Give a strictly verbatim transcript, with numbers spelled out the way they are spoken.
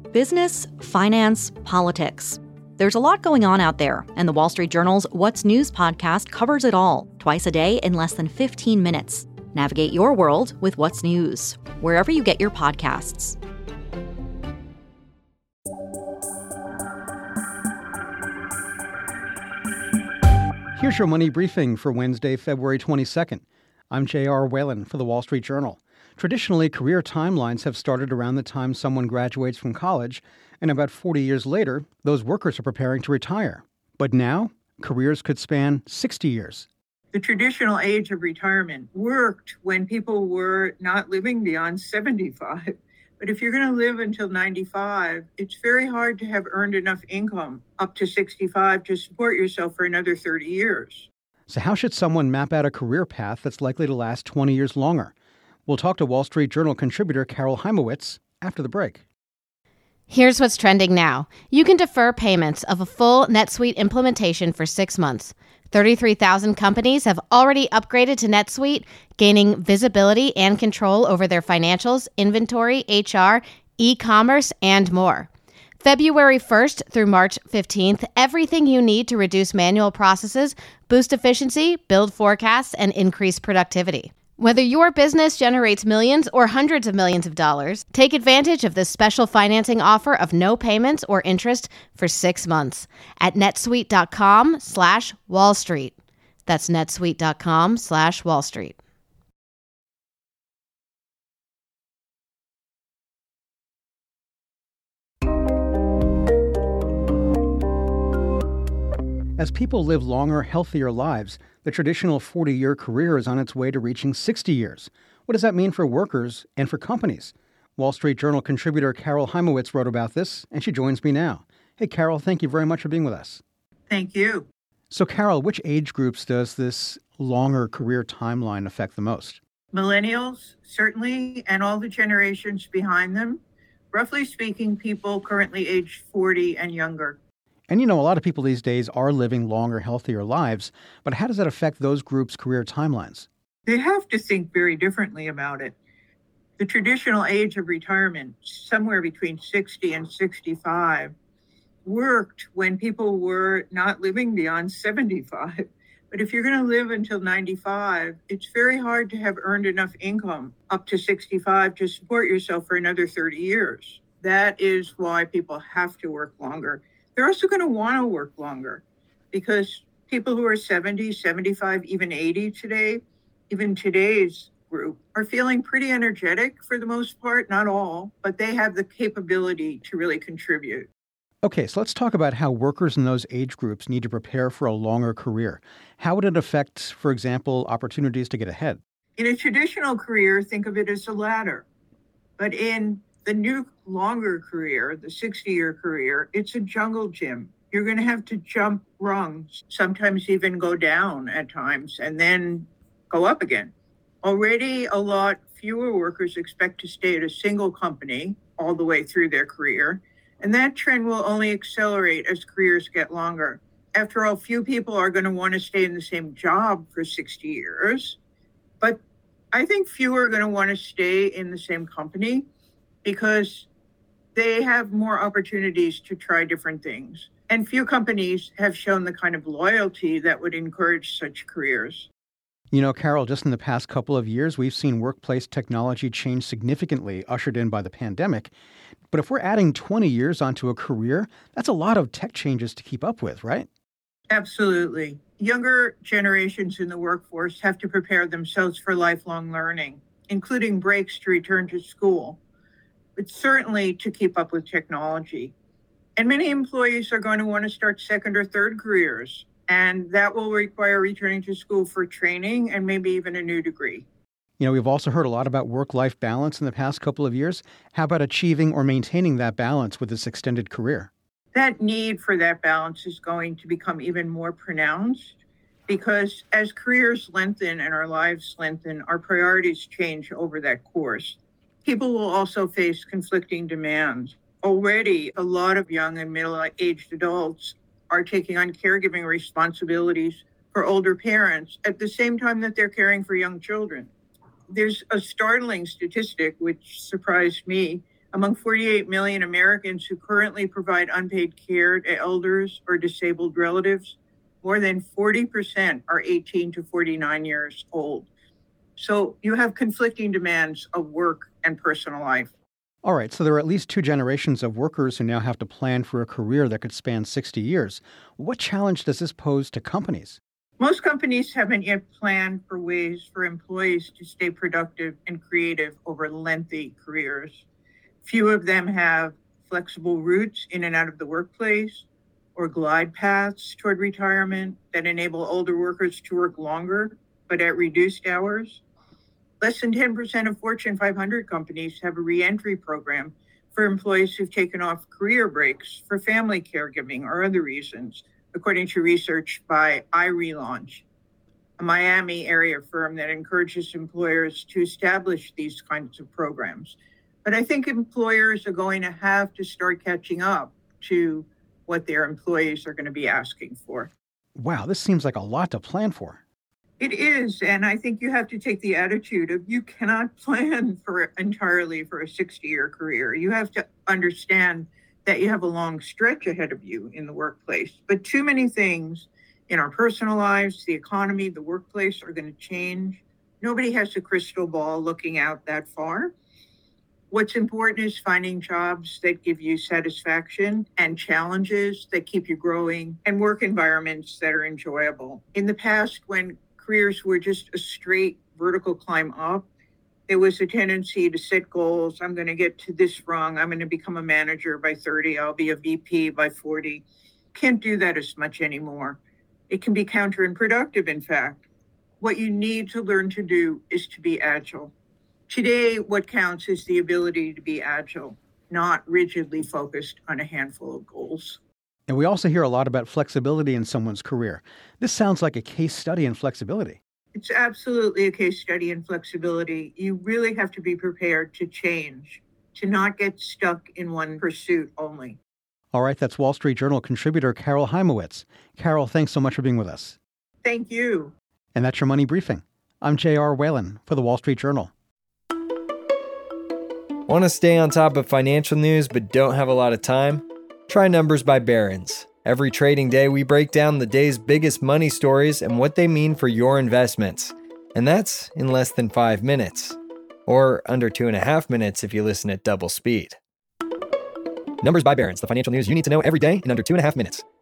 Business, finance, politics. There's a lot going on out there, and the Wall Street Journal's What's News podcast covers it all, twice a day in less than fifteen minutes. Navigate your world with What's News, wherever you get your podcasts. Here's your money briefing for Wednesday, February twenty-second. I'm J R. Whalen for the Wall Street Journal. Traditionally, career timelines have started around the time someone graduates from college, and about forty years later, those workers are preparing to retire. But now, careers could span sixty years. The traditional age of retirement worked when people were not living beyond seventy-five. But if you're going to live until ninety-five, it's very hard to have earned enough income up to sixty-five to support yourself for another thirty years. So how should someone map out a career path that's likely to last twenty years longer? We'll talk to Wall Street Journal contributor Carol Heimowitz after the break. Here's what's trending now. You can defer payments of a full NetSuite implementation for six months. thirty-three thousand companies have already upgraded to NetSuite, gaining visibility and control over their financials, inventory, H R, e-commerce, and more. February first through March fifteenth, everything you need to reduce manual processes, boost efficiency, build forecasts, and increase productivity. Whether your business generates millions or hundreds of millions of dollars, take advantage of this special financing offer of no payments or interest for six months at netsuite.com slash Wall Street. That's netsuite.com slash Wall Street. As people live longer, healthier lives, the traditional forty-year career is on its way to reaching sixty years. What does that mean for workers and for companies? Wall Street Journal contributor Carol Heimowitz wrote about this, and she joins me now. Hey, Carol, thank you very much for being with us. Thank you. So, Carol, which age groups does this longer career timeline affect the most? Millennials, certainly, and all the generations behind them. Roughly speaking, people currently aged forty and younger. And, you know, a lot of people these days are living longer, healthier lives, but how does that affect those groups' career timelines? They have to think very differently about it. The traditional age of retirement, somewhere between sixty and sixty-five, worked when people were not living beyond seventy-five. But if you're going to live until ninety-five, it's very hard to have earned enough income up to sixty-five to support yourself for another thirty years. That is why people have to work longer. They're also going to want to work longer because people who are seventy, seventy-five, even eighty today, even today's group, are feeling pretty energetic for the most part, not all, but they have the capability to really contribute. Okay, so let's talk about how workers in those age groups need to prepare for a longer career. How would it affect, for example, opportunities to get ahead? In a traditional career, think of it as a ladder. But in the new longer career, the sixty-year career, it's a jungle gym. You're going to have to jump rungs, sometimes even go down at times, and then go up again. Already, a lot fewer workers expect to stay at a single company all the way through their career, and that trend will only accelerate as careers get longer. After all, few people are going to want to stay in the same job for sixty years, but I think fewer are going to want to stay in the same company because they have more opportunities to try different things. And few companies have shown the kind of loyalty that would encourage such careers. You know, Carol, just in the past couple of years, we've seen workplace technology change significantly, ushered in by the pandemic. But if we're adding twenty years onto a career, that's a lot of tech changes to keep up with, right? Absolutely. Younger generations in the workforce have to prepare themselves for lifelong learning, including breaks to return to school, but certainly to keep up with technology. And many employees are going to want to start second or third careers, and that will require returning to school for training and maybe even a new degree. You know, we've also heard a lot about work-life balance in the past couple of years. How about achieving or maintaining that balance with this extended career? That need for that balance is going to become even more pronounced because as careers lengthen and our lives lengthen, our priorities change over that course. People will also face conflicting demands. Already, a lot of young and middle-aged adults are taking on caregiving responsibilities for older parents at the same time that they're caring for young children. There's a startling statistic, which surprised me, Among forty-eight million Americans who currently provide unpaid care to elders or disabled relatives, more than forty percent are eighteen to forty-nine years old. So you have conflicting demands of work and personal life. All right, so there are at least two generations of workers who now have to plan for a career that could span sixty years. What challenge does this pose to companies? Most companies haven't yet planned for ways for employees to stay productive and creative over lengthy careers. Few of them have flexible routes in and out of the workplace or glide paths toward retirement that enable older workers to work longer, but at reduced hours. Less than ten percent of Fortune five hundred companies have a reentry program for employees who've taken off career breaks for family caregiving or other reasons, according to research by iRelaunch, a Miami area firm that encourages employers to establish these kinds of programs. But I think employers are going to have to start catching up to what their employees are going to be asking for. Wow, this seems like a lot to plan for. It is, and I think you have to take the attitude of you cannot plan for entirely for a sixty-year career. You have to understand that you have a long stretch ahead of you in the workplace. But too many things in our personal lives, the economy, the workplace are going to change. Nobody has a crystal ball looking out that far. What's important is finding jobs that give you satisfaction and challenges that keep you growing and work environments that are enjoyable. In the past, when careers were just a straight vertical climb up, there was a tendency to set goals. I'm going to get to this rung. I'm going to become a manager by thirty. I'll be a V P by forty. Can't do that as much anymore. It can be counterproductive, in fact. What you need to learn to do is to be agile. Today, what counts is the ability to be agile, not rigidly focused on a handful of goals. And we also hear a lot about flexibility in someone's career. This sounds like a case study in flexibility. It's absolutely a case study in flexibility. You really have to be prepared to change, to not get stuck in one pursuit only. All right, that's Wall Street Journal contributor Carol Heimowitz. Carol, thanks so much for being with us. Thank you. And that's your Money Briefing. I'm J R. Whalen for the Wall Street Journal. Want to stay on top of financial news but don't have a lot of time? Try Numbers by Barron's. Every trading day, we break down the day's biggest money stories and what they mean for your investments. And that's in less than five minutes. Or under two and a half minutes if you listen at double speed. Numbers by Barron's, the financial news you need to know every day in under two and a half minutes.